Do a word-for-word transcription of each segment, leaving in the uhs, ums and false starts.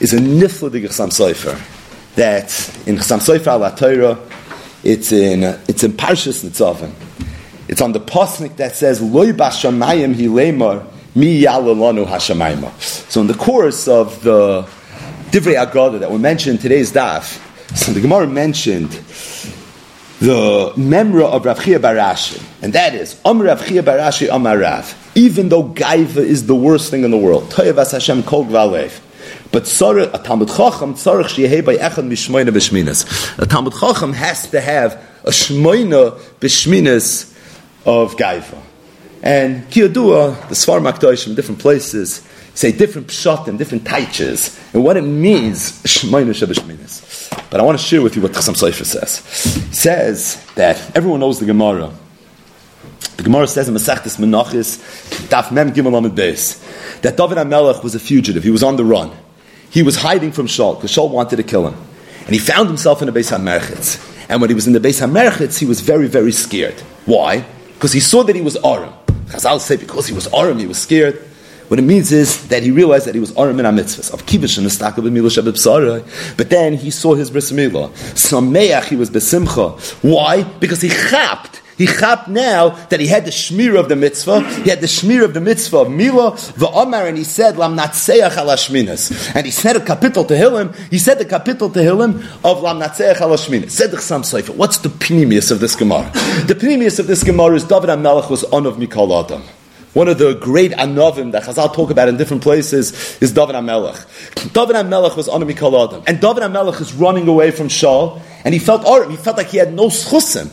is a nifla de Chassam Sofer. That in Chassam Sofer al Torah, it's in it's in Parshas Nitzavim. It's on the pasuk that says Loi Bashamayim Hilemar Mi Yalalanu Hashamayim. So in the course of the Divrei Agada that we mentioned in today's daf, so the Gemara mentioned the memra of Rav Chia bar Ashi, and that is Am Rav Chia bar Ashi Amar Rav. Even though gaiva is the worst thing in the world, Toyevas Hashem Kol Gvalev, but Tzarech a Talmud Chacham Tzarech Sheyehei by Echad Mishmoina B'Shminas. A Talmud Chacham has to have a Shmoina B'Shminas of gaiva. And Kiyodua, the Svar Makdosh from different places say different pshatim, different taiches, and what it means Shmoina B'Shminas. But I want to share with you what Chassam Sofer says. He says that everyone knows the Gemara. The Gemara says in Masechtas Menachos, Daf Mem Gimel Amud Beis, that David HaMelech was a fugitive. He was on the run. He was hiding from Shaul, because Shaul wanted to kill him. And he found himself in the Beis HaMerchitz. And when he was in the Beis HaMerchitz, he was very, very scared. Why? Because he saw that he was Aram. Chazal say because he was Aram, he was scared. What it means is that he realized that he was Aram in HaMitzvahs. Of Kivish and Estaka b'Milo Shabbat. But then he saw his Bris Milah. Sameach, he was Besimcha. Why? Because he chapped. He chapped now that he had the shmir of the mitzvah. He had the shmir of the mitzvah of Milah, v'Amar, and he said, Lam natseach al hashminas. And he said a capital to Hillim. He said the capital to Hillim of Lam natseach al hashminas. Said the Chassam Sofer. What's the pnimius of this Gemara? The pnimius of this Gemara is David HaMelech was on of Mikol Adam. One of the great anovim that Chazal talk about in different places is David HaMelech. David HaMelech was on Mikol Adam. And David HaMelech is running away from Shaul. And he felt Aram. He felt like he had no schusim.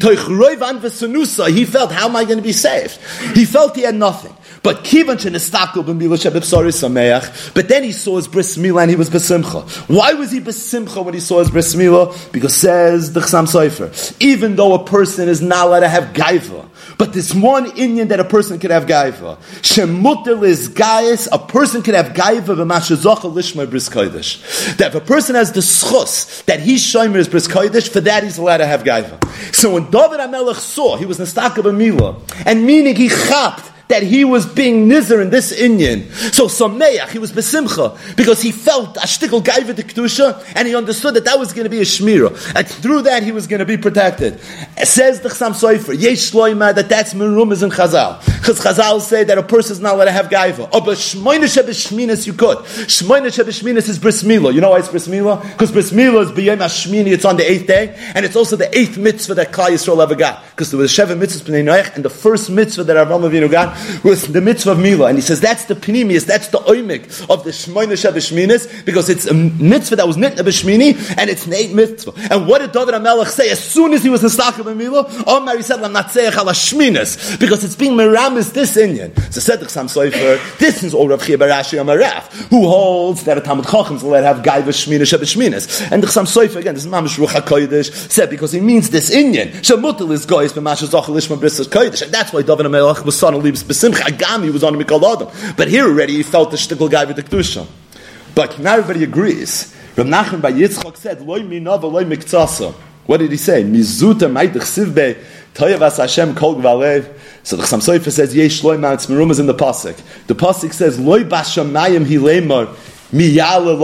He felt, how am I going to be saved? He felt he had nothing. But kivan shenistakol b'mila shebepsari sameach. But then he saw his bris milah and he was besimcha. Why was he besimcha when he saw his bris milah? Because says the Chassam Sofer, even though a person is not allowed to have gaiva, but this one inyan that a person could have gaiva, shemutel is gaius, a person could have gaiva b'mashazocha lishma bris kodesh. That if a person has the schus that he's shomer his bris kodesh, for that he's allowed to have gaiva. So when David HaMelech saw he was nistakol b'mila, and meaning he chapped that he was being nizer in this inyan. So Sameach, he was besimcha, because he felt a shtickle gaiva de kedusha, and he understood that that was going to be a shmira, and through that he was going to be protected. It says the Chassam Sofer, yesh shloima, that that's merumas in Chazal. Because Chazal say that a person is not allowed to have gaiva. Oh, but shmoina shebeshminas you could. Shmoina shebeshminas is bris milah. You know why it's bris milah? Because bris milah is b'yom hashmini, it's on the eighth day, and it's also the eighth mitzvah that Klal Yisrael ever got. Because there was seven mitzvahs b'nei Noach, and the first mitzvah that Avraham Avinu got was the mitzvah of Milah, and he says that's the pnimius, that's the oimik of the Shmoina Shebeshminis, because it's a mitzvah that was nitna b'shmini, and it's an eight mitzvah. And what did David HaMelech say as soon as he was nistakol b'Milah? Omar, he said, "Lam natseach al hashminas," because it's being meramis this inyan. So said the Chassam Sofer, this is all Rav Chia bar Ashi Amar Rav, who holds that a Talmud Chacham is allowed to have gaiva shmina shebeshminis. And the Chassam Sofer again, this is mamish ruach hakodesh, said because he means this inyan. Shemutel is goyis b'mashazocha lishma bris kodesh, and that's why David HaMelech was son of Libs b'simcha. Agami was on Mikol Adam, but here already he felt the shtickle guy with the kedusha. But not everybody agrees. Rav Nachman bar Yitzchak said, "Loi minav loi miktsasa." What did he say? Mizuta ma'idich sivbe toyevas Hashem kol gvalev. So the Chassam Sofer says, "Yesh loi ma'atz merumas in the pasuk." The pasuk says, "Loi bashamayim hilemar." The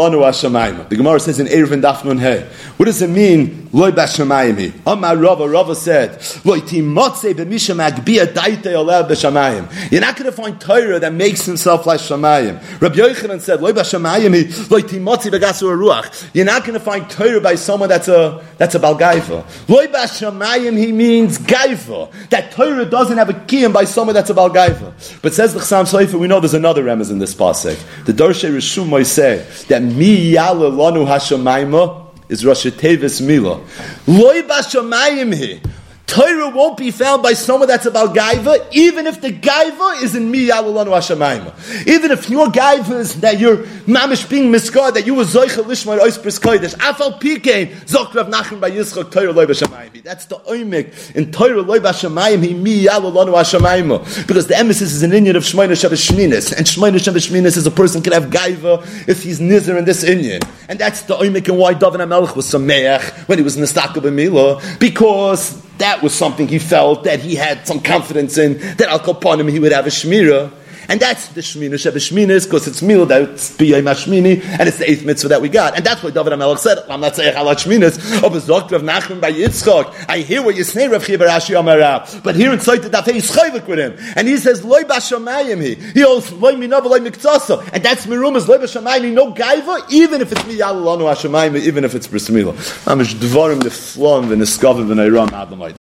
Gemara says in Erev and Daf Nun Hey. What does it mean? Loi b'shamayim. Amar Rava. Rava said, Loi timotze b'misha magbia daitei oleh b'shamayim. You're not going to find Torah that makes himself like Shamayim. Rabbi Yochanan said, Loi b'shamayim. Loi timotze b'gasur ruach. You're not going to find Torah by someone that's a that's a bal gaiva. Loi b'shamayim. He means gaiva. That Torah doesn't have a kiyum by someone that's a bal gaiva. But says the Chassam Sofer, we know there's another remez in this pasuk. The Dorshei Rishum say that mi yala lanu hashamayma is Rosh Tevis Milah. Loi bashamayim he. Torah won't be found by someone that's about gaiva, even if the gaiva is in mi yala lanu hashamayma. Even if your gaiva is that you're mamish being miskar, that you were zoicha lishma ois bris kodesh. Afal pikein zok Rav Nachman bar Yitzchak Torah loi bashamayim. That's the oimik in Torah loi bashamayim he mi yala lanu hashamayma, because the emphasis is an inyan of shmoina shebeshminis, and shmoina shebeshminis is a person can have gaiva if he's nizer in this inyan, and that's the oimik and why David HaMelech was sameach when he was nistakol b'milah, because that was something he felt that he had some confidence in, that al kol panim he would have a shmira. And that's the Shmina Sheba Shminis, because it's Mil, that's B'yay Mashmini, and it's the eighth mitzvah that we got. And that's why David HaMelech said, I'm not saying Chalat Shminis, of Zok Rav Nachman by Yitzchak. I hear what you say, Rav Chiya bar Ashi Amarav. But here in Tzait the Dafei is chayvik with him. And he says, Loi Bashamayim he. He holds, Loi Minava, Loi Miktsasa. And that's Merumas, Loi Bashamayim, no gaiva, even if it's Miyalulanu Hashamayim, even if it's Bris Milah. Amish Dvarim, the Flam, the Niskav, the Neiram, Adamite.